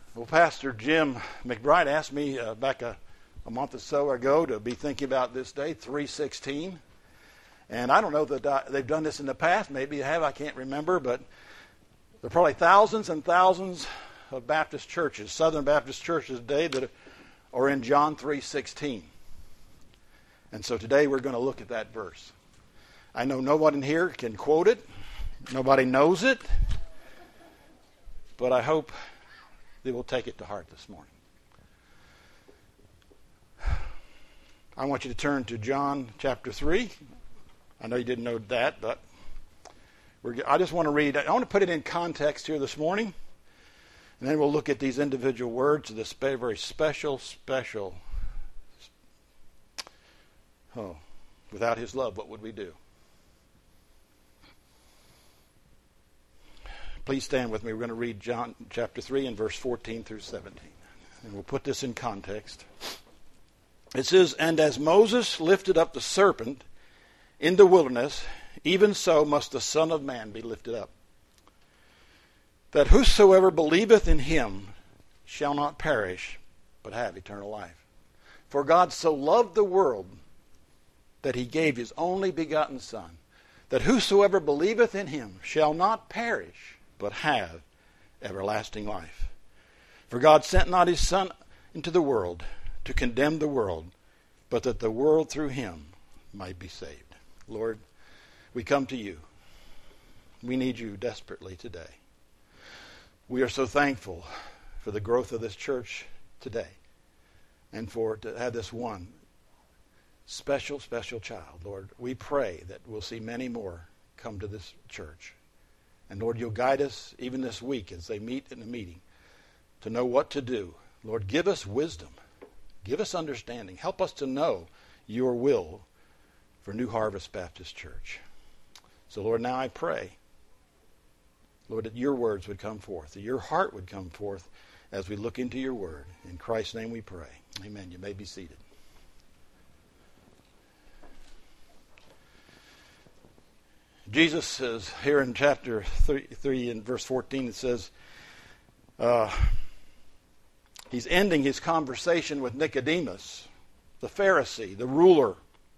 Well, Pastor Jim McBride asked me back a month or so ago to be thinking about this day, 3/16. And I don't know that they've done this in the past. Maybe they have. I can't remember. But there are probably thousands and thousands of Baptist churches, Southern Baptist churches today, that are in John 3:16. And so today we're going to look at that verse. I know nobody in here can quote it. Nobody knows it. But I hope they will take it to heart this morning. I want you to turn to John chapter 3. I know you didn't know that, but I just want to read. I want to put it in context here this morning, and then we'll look at these individual words of this very special. Oh, without His love, what would we do? Please stand with me. We're going to read John chapter 3 and verse 14 through 17. And we'll put this in context. It says, "And as Moses lifted up the serpent in the wilderness, even so must the Son of Man be lifted up, that whosoever believeth in him shall not perish, but have eternal life. For God so loved the world that he gave his only begotten Son, that whosoever believeth in him shall not perish, but have everlasting life. For God sent not his Son into the world to condemn the world, but that the world through him might be saved." Lord, we come to you. We need you desperately today. We are so thankful for the growth of this church today, and to have this one special child. Lord, we pray that we'll see many more come to this church. And Lord, you'll guide us even this week as they meet in the meeting to know what to do. Lord, give us wisdom. Give us understanding. Help us to know your will for New Harvest Baptist Church. So Lord, now I pray, Lord, that your words would come forth, that your heart would come forth as we look into your word. In Christ's name we pray. Amen. You may be seated. Jesus says here in chapter 3 and verse 14, it says, he's ending his conversation with Nicodemus, the Pharisee, the ruler.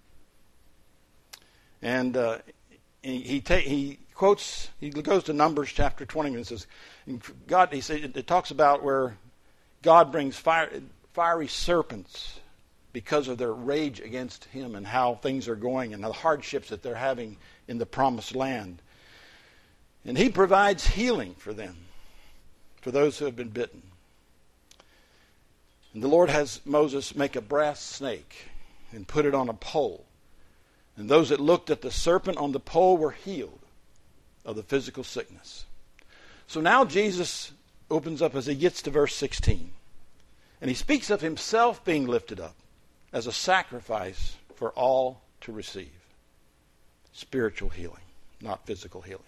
And he goes to Numbers chapter 20 and says, it talks about where God brings fiery serpents because of their rage against him and how things are going and the hardships that they're having in the promised land. And he provides healing for them, for those who have been bitten. And the Lord has Moses make a brass snake and put it on a pole. And those that looked at the serpent on the pole were healed of the physical sickness. So now Jesus opens up as he gets to verse 16. And he speaks of himself being lifted up as a sacrifice for all to receive. Spiritual healing, not physical healing.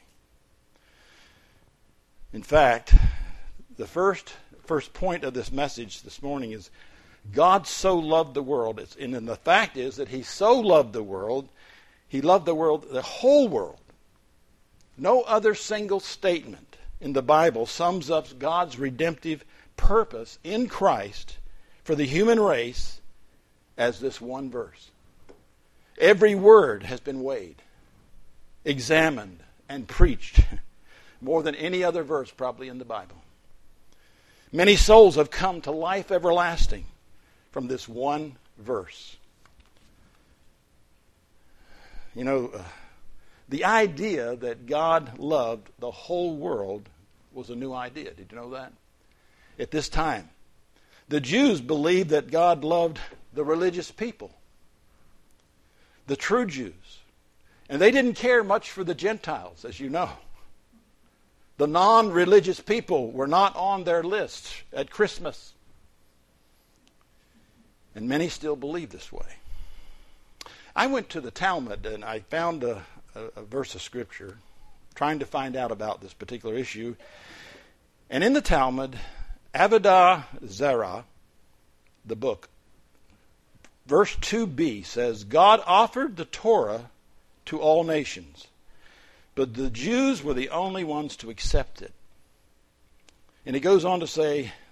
In fact, the first point of this message this morning is God so loved the world. And the fact is that he so loved the world, he loved the world, the whole world. No other single statement in the Bible sums up God's redemptive purpose in Christ for the human race as this one verse. Every word has been weighed, examined, and preached more than any other verse probably in the Bible. Many souls have come to life everlasting from this one verse. You know, the idea that God loved the whole world was a new idea. Did you know that? At this time, the Jews believed that God loved the religious people, the true Jews. And they didn't care much for the Gentiles, as you know. The non-religious people were not on their list at Christmas. And many still believe this way. I went to the Talmud and I found a verse of Scripture trying to find out about this particular issue. And in the Talmud, Avodah Zarah, the book, verse 2b says, God offered the Torah to all nations, but the Jews were the only ones to accept it. And it goes on to say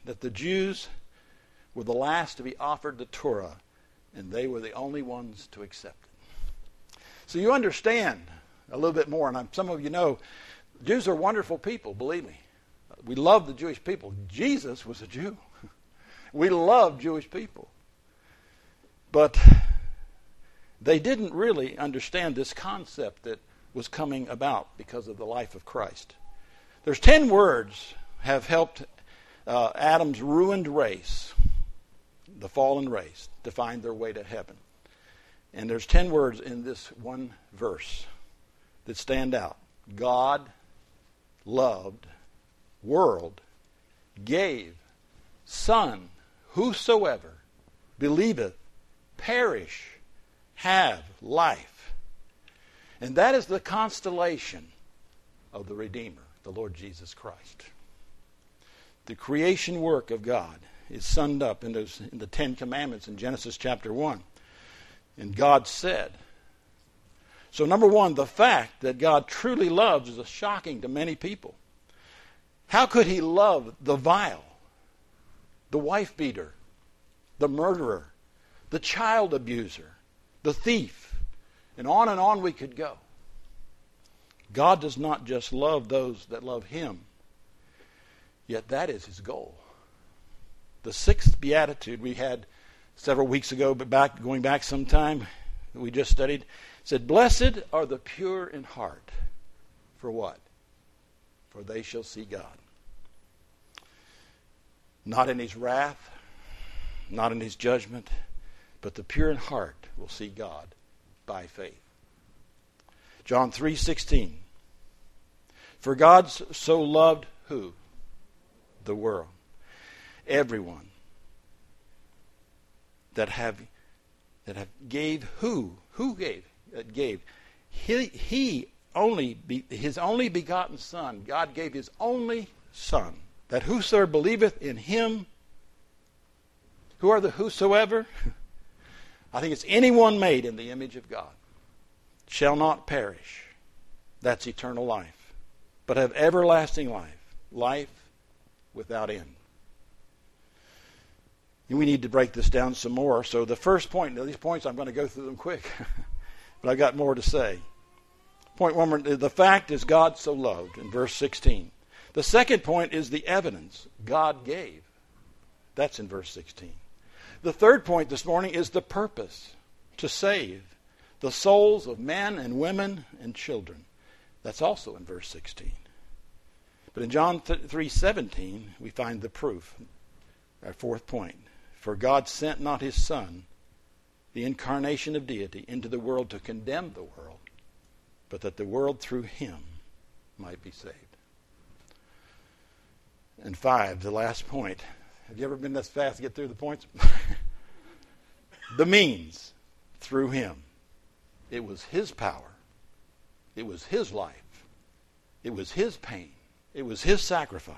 that the Jews were the last to be offered the Torah, and they were the only ones to accept it. So you understand a little bit more, and some of you know, Jews are wonderful people, believe me. We love the Jewish people. Jesus was a Jew. We love Jewish people. But they didn't really understand this concept that was coming about because of the life of Christ. There's 10 words have helped Adam's ruined race, the fallen race, to find their way to heaven. And there's 10 words in this one verse that stand out. God, loved, world, gave, Son, whosoever believeth, perish, have life. And that is the constellation of the Redeemer, the Lord Jesus Christ. The creation work of God is summed up in the 10 Commandments in Genesis chapter 1. And God said. So number one, the fact that God truly loves is shocking to many people. How could he love the vile, the wife beater, the murderer, the child abuser, the thief, and on we could go. God does not just love those that love him, yet that is his goal. The sixth beatitude we had several weeks ago, but going back some time, we just studied, said, "Blessed are the pure in heart." For what? For they shall see God. Not in his wrath, not in his judgment, but the pure in heart will see God by faith. John 3:16. For God so loved who? The world. Everyone that have gave who? Who gave? That gave. His only begotten Son. God gave his only Son. That whosoever believeth in him. Who are the whosoever? I think it's anyone made in the image of God. Shall not perish. That's eternal life. But have everlasting life. Life without end. And we need to break this down some more. So the first point, now these points I'm going to go through them quick. But I've got more to say. Point one, the fact is God so loved in verse 16. The second point is the evidence God gave. That's in verse 16. The third point this morning is the purpose, to save the souls of men and women and children. That's also in verse 16. But in John 3:17, we find the proof. Our fourth point. For God sent not his Son, the incarnation of deity, into the world to condemn the world, but that the world through him might be saved. And 5, the last point. Have you ever been this fast to get through the points? The means through him. It was his power. It was his life. It was his pain. It was his sacrifice.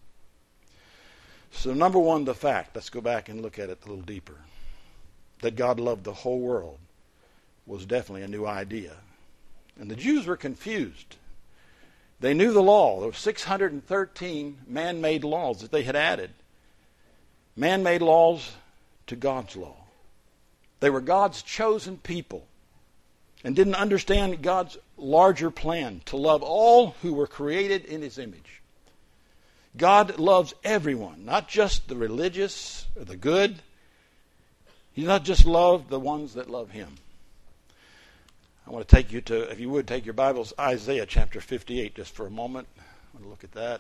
So number one, the fact. Let's go back and look at it a little deeper. That God loved the whole world was definitely a new idea. And the Jews were confused. They knew the law. There were 613 man-made laws that they had added. Man-made laws to God's law. They were God's chosen people and didn't understand God's larger plan to love all who were created in his image. God loves everyone, not just the religious or the good. He does not just love the ones that love him. I want to take you to, if you would, take your Bibles, Isaiah chapter 58 just for a moment. I want to look at that.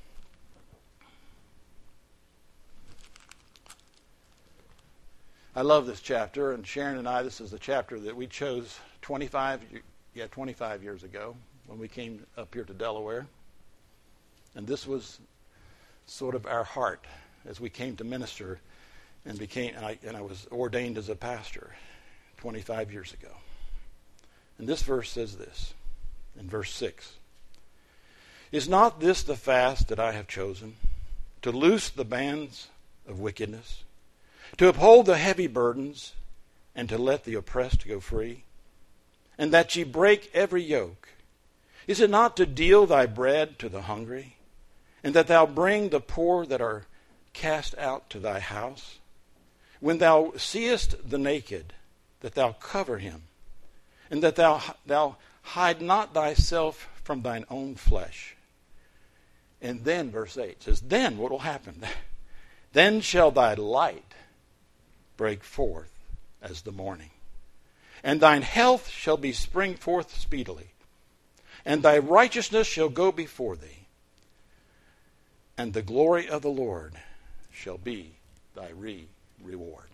I love this chapter, and Sharon and I, this is the chapter that we chose 25 years ago when we came up here to Delaware. And this was sort of our heart as we came to minister and I was ordained as a pastor 25 years ago. And this verse says this, in verse 6. Is not this the fast that I have chosen, to loose the bands of wickedness, to uphold the heavy burdens, and to let the oppressed go free, and that ye break every yoke? Is it not to deal thy bread to the hungry, and that thou bring the poor that are cast out to thy house? When thou seest the naked, that thou cover him, and that thou hide not thyself from thine own flesh. And then, verse 8 says, then what will happen? Then shall thy light break forth as the morning, and thine health shall be spring forth speedily, and thy righteousness shall go before thee, and the glory of the Lord shall be thy reward.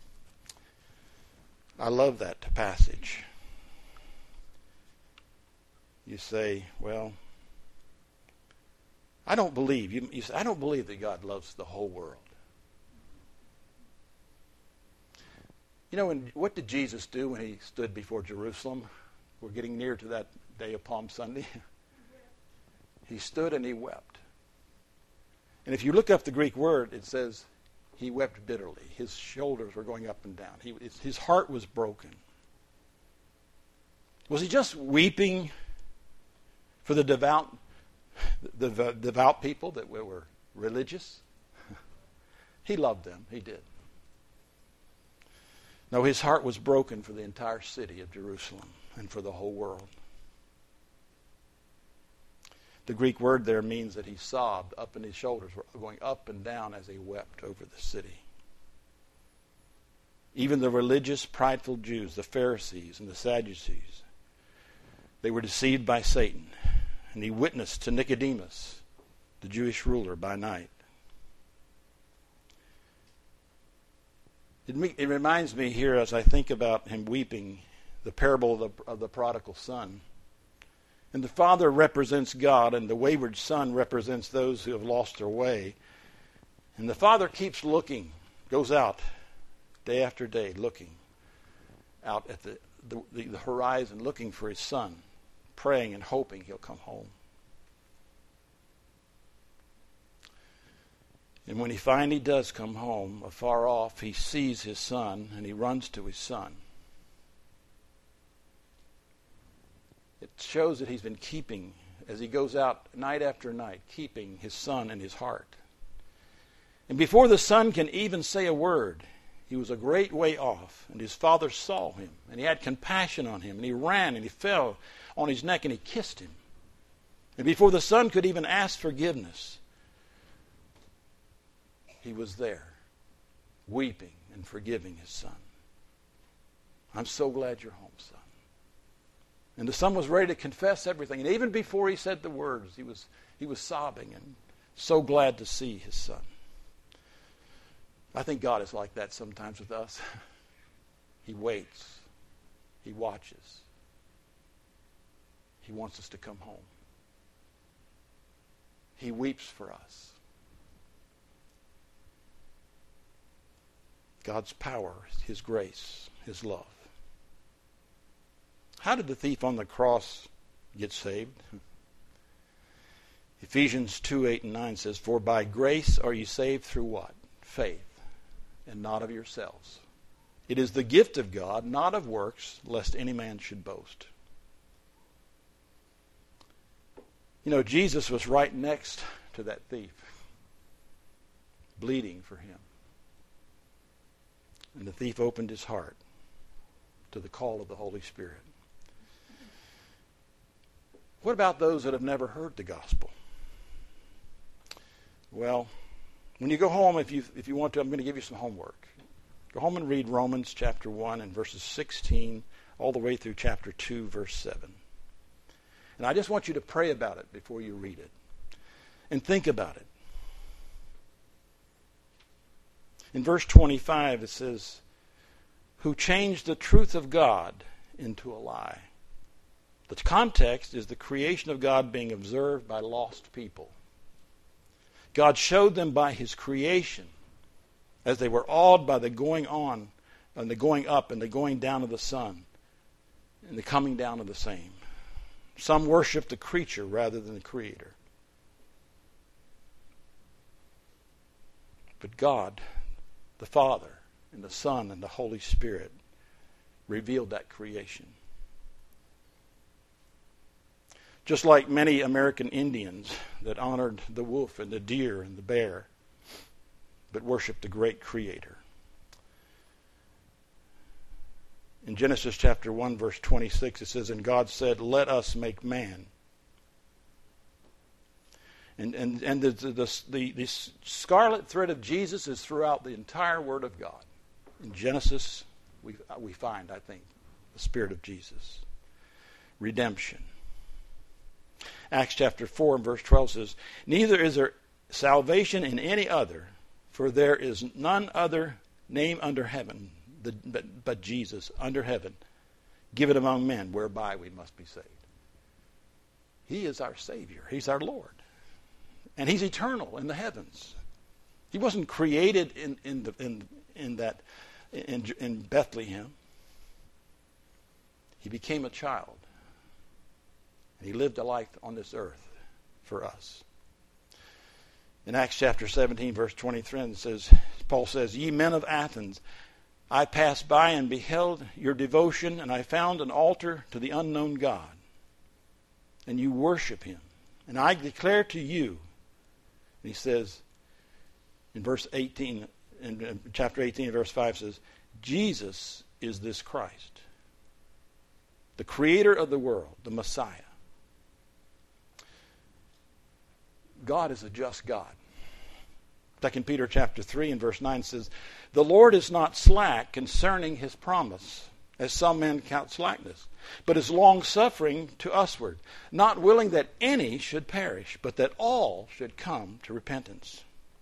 I love that passage. You say, well, I don't believe. You say, I don't believe that God loves the whole world. You know, what did Jesus do when he stood before Jerusalem? We're getting near to that day of Palm Sunday. He stood and he wept. And if you look up the Greek word, it says he wept bitterly. His shoulders were going up and down. His heart was broken. Was he just weeping for the devout people that were religious? He loved them. He did. No, his heart was broken for the entire city of Jerusalem and for the whole world. The Greek word there means that he sobbed up, and his shoulders were going up and down as he wept over the city. Even the religious, prideful Jews, the Pharisees and the Sadducees, they were deceived by Satan. And he witnessed to Nicodemus, the Jewish ruler, by night. It reminds me here, as I think about him weeping, the parable of the prodigal son. And the father represents God, and the wayward son represents those who have lost their way. And the father keeps looking, goes out day after day, looking out at the horizon, looking for his son, praying and hoping he'll come home. And when he finally does come home, afar off, he sees his son, and he runs to his son. It shows that he's been keeping, as he goes out night after night, keeping his son in his heart. And before the son can even say a word, he was a great way off, and his father saw him, and he had compassion on him, and he ran, and he fell on his neck, and he kissed him. And before the son could even ask forgiveness, he was there, weeping and forgiving his son. I'm so glad you're home, son. And the son was ready to confess everything. And even before he said the words, he was sobbing and so glad to see his son. I think God is like that sometimes with us. He waits. He watches. He wants us to come home. He weeps for us. God's power, his grace, his love. How did the thief on the cross get saved? Ephesians 2:8-9 says, "For by grace are you saved through what? Faith, and not of yourselves. It is the gift of God, not of works, lest any man should boast." You know, Jesus was right next to that thief, bleeding for him. And the thief opened his heart to the call of the Holy Spirit. What about those that have never heard the gospel? Well, when you go home, if you want to, I'm going to give you some homework. Go home and read Romans chapter 1 and verses 16 all the way through chapter 2, verse 7. And I just want you to pray about it before you read it. And think about it. In verse 25 it says, "Who changed the truth of God into a lie." The context is the creation of God being observed by lost people. God showed them by his creation, as they were awed by the going on and the going up and the going down of the sun and the coming down of the same. Some worship the creature rather than the Creator. But God, the Father, and the Son, and the Holy Spirit revealed that creation. Just like many American Indians that honored the wolf and the deer and the bear, but worship the great Creator. In Genesis chapter 1, verse 26, it says, "And God said, let us make man." And the scarlet thread of Jesus is throughout the entire Word of God. In Genesis, we find, I think, the Spirit of Jesus. Redemption. Acts chapter 4 and verse 12 says, "Neither is there salvation in any other, for there is none other name under heaven, but Jesus, under heaven, given among men, whereby we must be saved." He is our Savior. He's our Lord. And He's eternal in the heavens. He wasn't created in Bethlehem. He became a child. And He lived a life on this earth for us. In Acts chapter 17, verse 23, Paul says, "Ye men of Athens, I passed by and beheld your devotion, and I found an altar to the unknown God, and you worship Him. And I declare to you," and he says in verse 18, in chapter 18, verse 5 says, "Jesus is this Christ, the Creator of the world, the Messiah." God is a just God. 2 Peter chapter 3 and verse 9 says, "The Lord is not slack concerning His promise, as some men count slackness, but is long-suffering to usward, not willing that any should perish, but that all should come to repentance."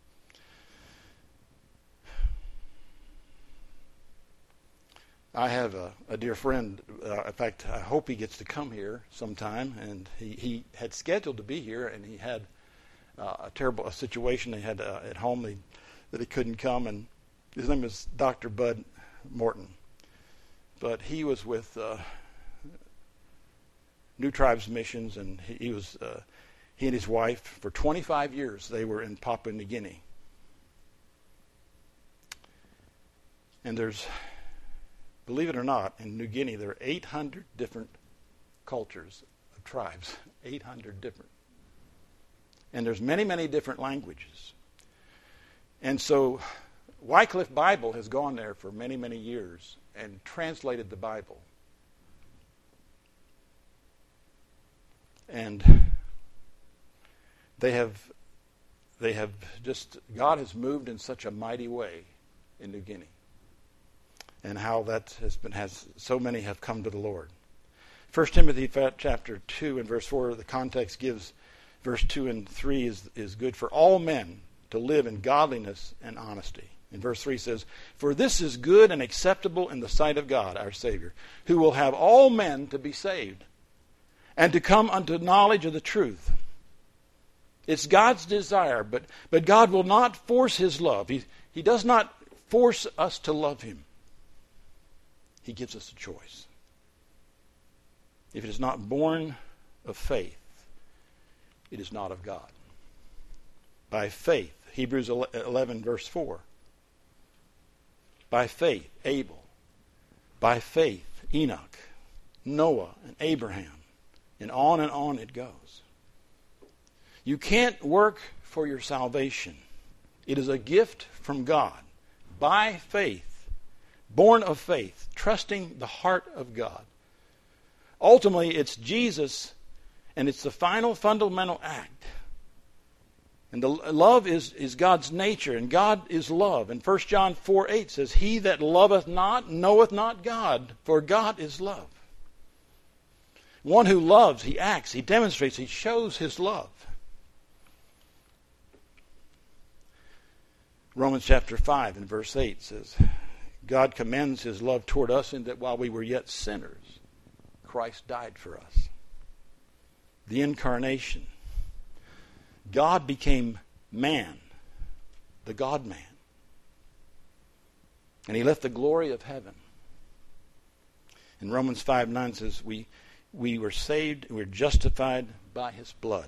I have a dear friend, in fact, I hope he gets to come here sometime, and he had scheduled to be here, and he had a terrible situation they had at home that he couldn't come, and his name is Dr. Bud Morton. But he was with New Tribes Missions, and he and his wife, for 25 years, they were in Papua New Guinea. And there's, believe it or not, in New Guinea, there are 800 different cultures of tribes, 800 different. And there's many, many different languages. And so Wycliffe Bible has gone there for many, many years and translated the Bible. And they have just, God has moved in such a mighty way in New Guinea. And how that has so many have come to the Lord. 1 Timothy chapter 2 and verse 4, the context gives verse 2 and 3 is good for all men to live in godliness and honesty. And verse 3 says, "For this is good and acceptable in the sight of God, our Savior, who will have all men to be saved and to come unto knowledge of the truth." It's God's desire, but God will not force His love. He does not force us to love Him. He gives us a choice. If it is not born of faith, it is not of God. By faith, Hebrews 11 verse 4. By faith, Abel. By faith, Enoch, Noah, and Abraham. And on it goes. You can't work for your salvation. It is a gift from God. By faith, born of faith, trusting the heart of God. Ultimately, it's Jesus, and it's the final fundamental act. And the love is God's nature, and God is love. And 1 John 4:8 says, "He that loveth not knoweth not God, for God is love." One who loves, he acts, he demonstrates, he shows his love. Romans chapter 5 and verse 8 says, God commends His love toward us in that while we were yet sinners, Christ died for us. The incarnation. God became man, the God-man. And He left the glory of heaven. And Romans 5:9 says, we were saved, we were justified by His blood.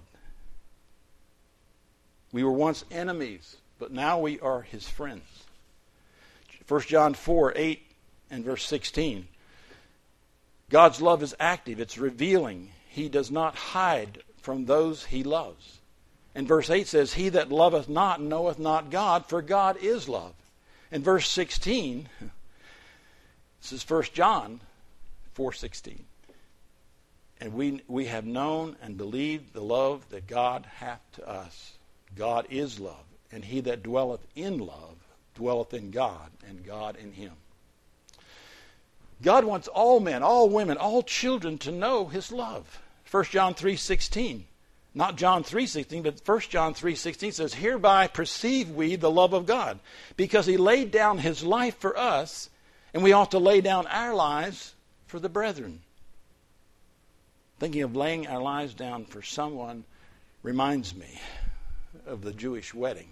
We were once enemies, but now we are His friends. 1 John 4:8 and verse 16. God's love is active, it's revealing. He does not hide from those He loves. And verse 8 says, he that loveth not knoweth not God, for God is love. And verse 16, this is 1 John 4:16. And we have known and believed the love that God hath to us. God is love, and he that dwelleth in love dwelleth in God, and God in him. God wants all men, all women, all children to know his love. 1 John 3:16. Not John 3:16, but 1 John 3:16 says, hereby perceive we the love of God, because he laid down his life for us, and we ought to lay down our lives for the brethren. Thinking of laying our lives down for someone reminds me of the Jewish wedding.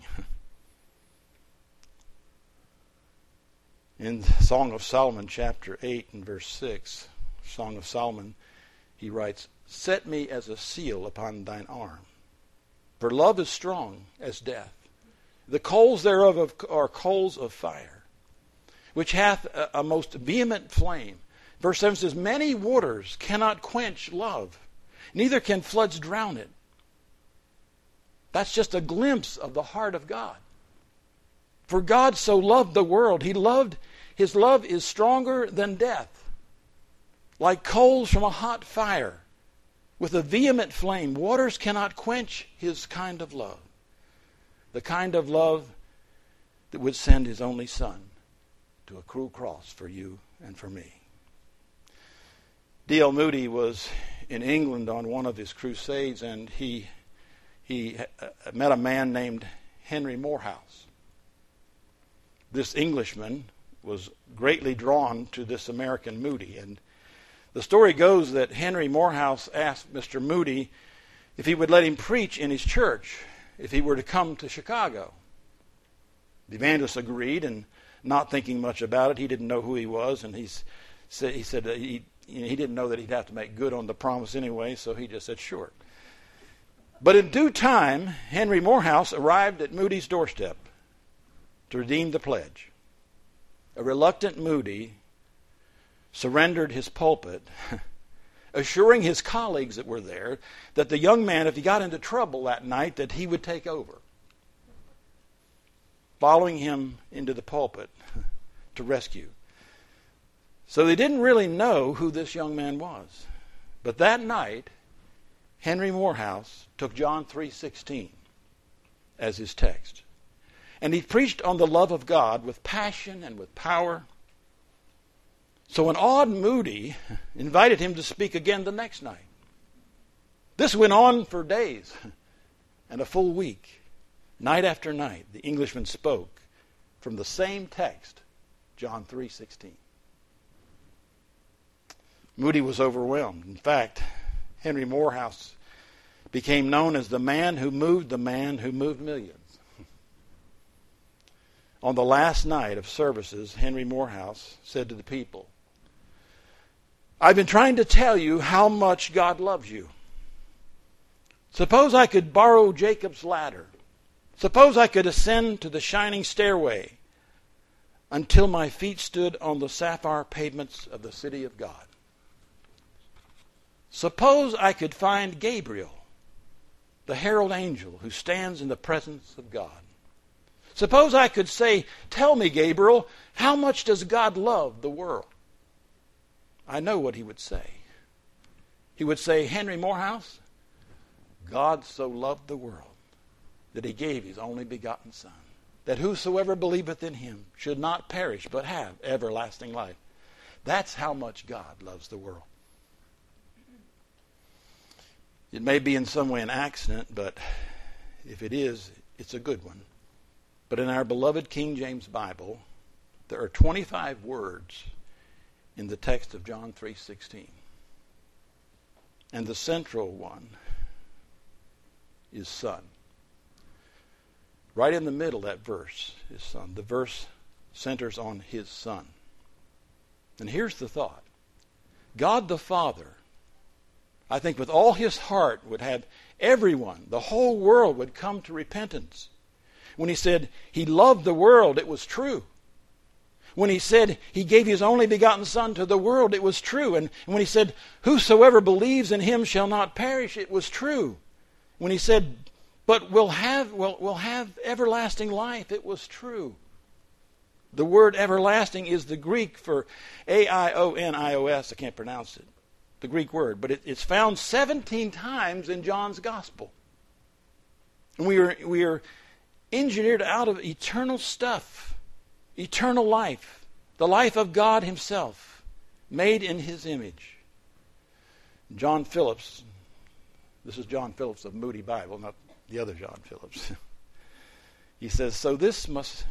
In Song of Solomon, chapter 8 and verse 6, Song of Solomon, he writes, set me as a seal upon thine arm, for love is strong as death. The coals thereof are coals of fire, which hath a most vehement flame. Verse 7 says, many waters cannot quench love, neither can floods drown it. That's just a glimpse of the heart of God. For God so loved the world, his love is stronger than death, like coals from a hot fire, with a vehement flame. Waters cannot quench his kind of love. The kind of love that would send his only Son to a cruel cross for you and for me. D.L. Moody was in England on one of his crusades, and he met a man named Henry Morehouse. This Englishman was greatly drawn to this American Moody, and the story goes that Henry Morehouse asked Mr. Moody if he would let him preach in his church if he were to come to Chicago. The evangelist agreed, and not thinking much about it, he didn't know who he was, and he said he didn't know that he'd have to make good on the promise anyway, so he just said sure. But in due time, Henry Morehouse arrived at Moody's doorstep to redeem the pledge. A reluctant Moody surrendered his pulpit, assuring his colleagues that were there that the young man, if he got into trouble that night, that he would take over, following him into the pulpit to rescue. So they didn't really know who this young man was. But that night, Henry Morehouse took John 3:16 as his text. And he preached on the love of God with passion and with power. So an awed Moody invited him to speak again the next night. This went on for days and a full week. Night after night, the Englishman spoke from the same text, John 3:16. Moody was overwhelmed. In fact, Henry Morehouse became known as the man who moved millions. On the last night of services, Henry Morehouse said to the people, I've been trying to tell you how much God loves you. Suppose I could borrow Jacob's ladder. Suppose I could ascend to the shining stairway until my feet stood on the sapphire pavements of the city of God. Suppose I could find Gabriel, the herald angel who stands in the presence of God. Suppose I could say, tell me, Gabriel, how much does God love the world? I know what he would say. He would say, Henry Morehouse, God so loved the world that he gave his only begotten Son, that whosoever believeth in him should not perish but have everlasting life. That's how much God loves the world. It may be in some way an accident, but if it is, it's a good one. But in our beloved King James Bible, there are 25 words in the text of John 3:16. And the central one is Son. Right in the middle of that verse is Son. The verse centers on his Son. And here's the thought. God the Father, I think with all his heart, would have everyone, the whole world, would come to repentance. When he said he loved the world, it was true. When he said he gave his only begotten Son to the world, it was true. And when he said, whosoever believes in him shall not perish, it was true. When he said, but we'll have everlasting life. It was true. The word everlasting is the Greek for A-I-O-N-I-O-S. I can't pronounce it. The Greek word. But it's found 17 times in John's Gospel. And we are engineered out of eternal stuff. Eternal life. The life of God himself. Made in his image. John Phillips. This is John Phillips of Moody Bible, not the other John Phillips. He says, so this most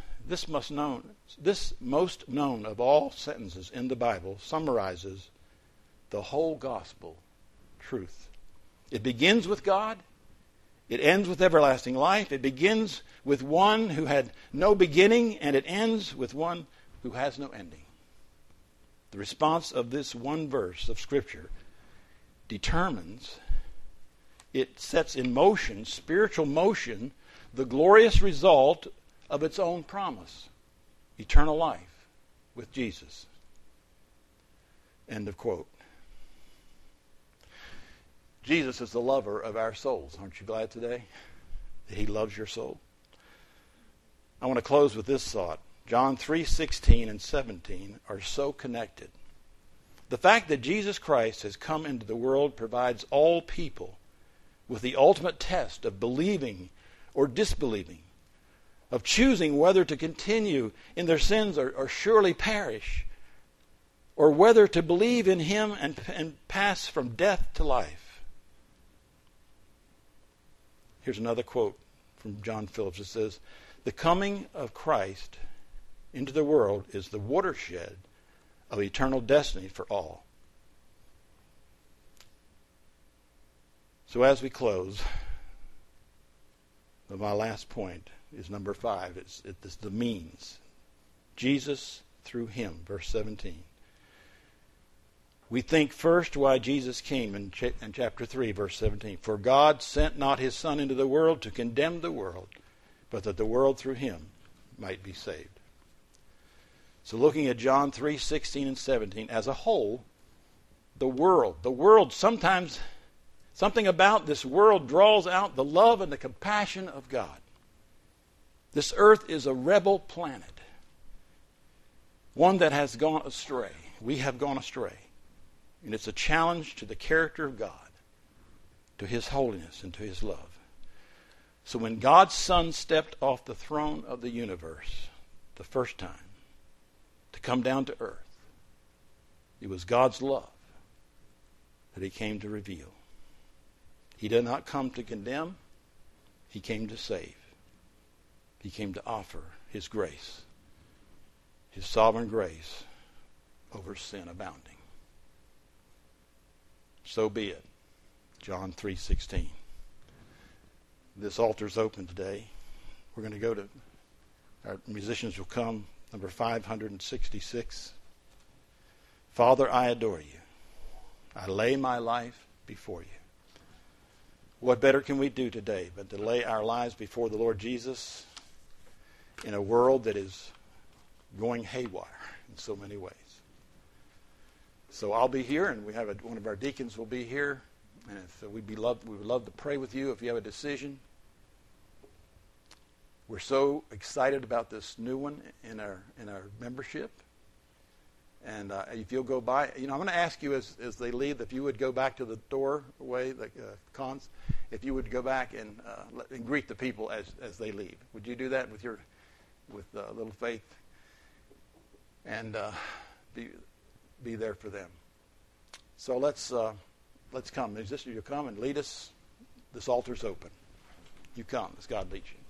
known of all sentences in the Bible summarizes the whole gospel truth. It begins with God. It ends with everlasting life. It begins with one who had no beginning, and it ends with one who has no ending. The response of this one verse of Scripture determines, it sets in motion, spiritual motion, the glorious result of its own promise, eternal life with Jesus. End of quote. Jesus is the lover of our souls. Aren't you glad today that he loves your soul? I want to close with this thought. John 3:16 and 17 are so connected. The fact that Jesus Christ has come into the world provides all people with the ultimate test of believing or disbelieving, of choosing whether to continue in their sins or surely perish, or whether to believe in him and pass from death to life. Here's another quote from John Phillips. It says, the coming of Christ into the world is the watershed of eternal destiny for all. So as we close, my last point is number 5. It's the means. Jesus through him, verse 17. We think first why Jesus came in chapter 3, verse 17. For God sent not his Son into the world to condemn the world, but that the world through him might be saved. So looking at John 3:16 and 17, as a whole, the world, sometimes something about this world draws out the love and the compassion of God. This earth is a rebel planet, one that has gone astray. We have gone astray. And it's a challenge to the character of God, to his holiness and to his love. So when God's Son stepped off the throne of the universe the first time to come down to earth, it was God's love that he came to reveal. He did not come to condemn. He came to save. He came to offer his grace, his sovereign grace over sin abounding. So be it. John 3:16. This altar's open today. We're going to go to, our musicians will come, number 566. Father, I adore you. I lay my life before you. What better can we do today but to lay our lives before the Lord Jesus in a world that is going haywire in so many ways? So I'll be here, and we have one of our deacons will be here, and if we would love to pray with you if you have a decision. We're so excited about this new one in our membership. And if you'll go by, I'm going to ask you as they leave, if you would go back to the doorway, the cons, if you would go back and greet the people as they leave. Would you do that with little faith, and be there for them? So let's come. Musicians, you come and lead us. This altar's open. You come as God leads you.